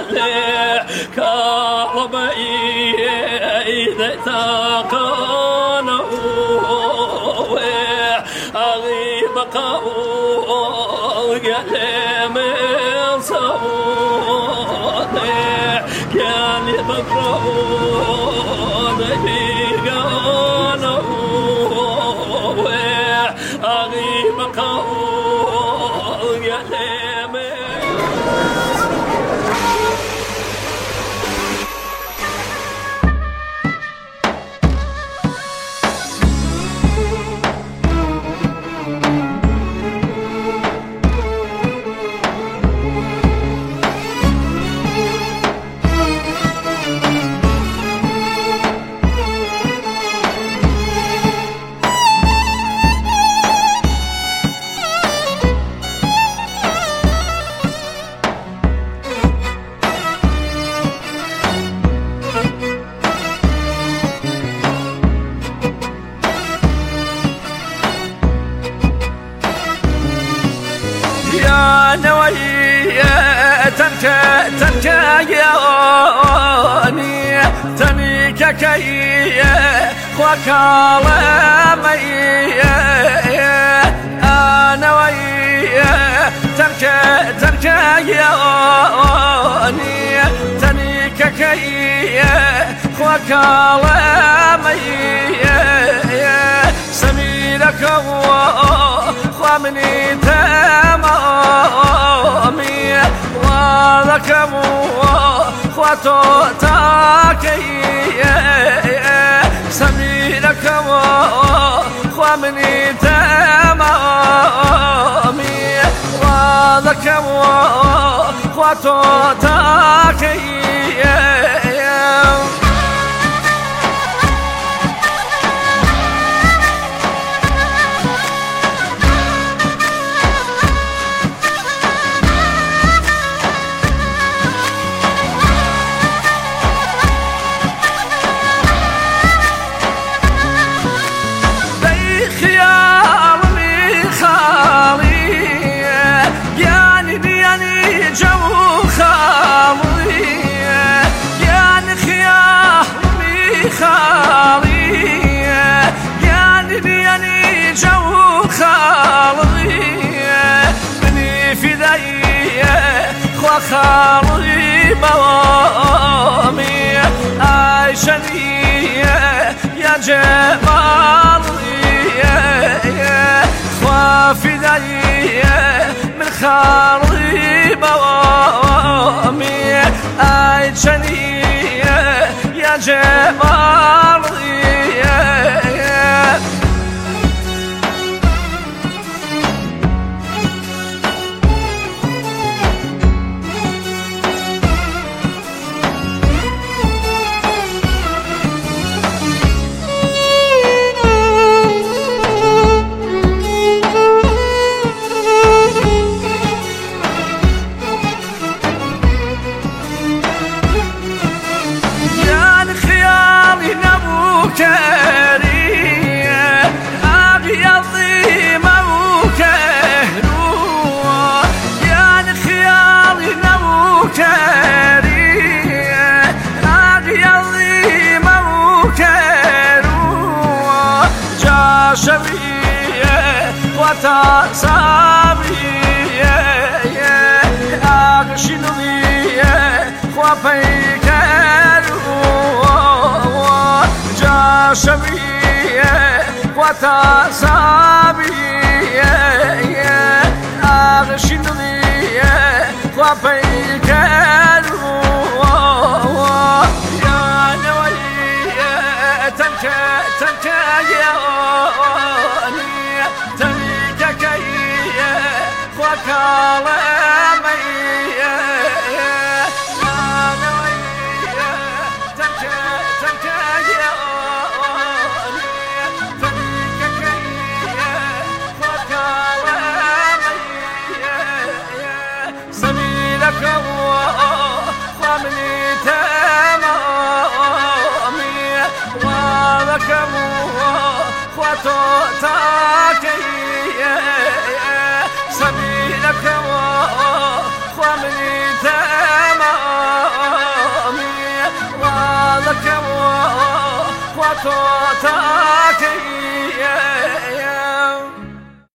كربي إذا تقانه أغيب قول من صوته كان يبقون بيقانه أغيب قول من نوية تنكيوني تنككية وكالمية أنا ويا تنكيوني تنككية وكالمية سميرك ومني تمامي وذكمو وتوتاكي سميرك ومني تمامي وذكمو وتوتاكي خالي موامي عايشني يا جمالي خوافي داي من خالي موامي عايشني يا جمالي شبيه وتصابيه أغشنويه وفيكروا جا شبيه وتصابيه أغشنويه وفيكروا يا نوية تنكيوني تنككية وكالمية أنا ويا تنكيوني تنككية وكالمية سبيلك ومني تمامي وذكمو وتوتاكي سبيلك ومني تمامي ذكر وطوتك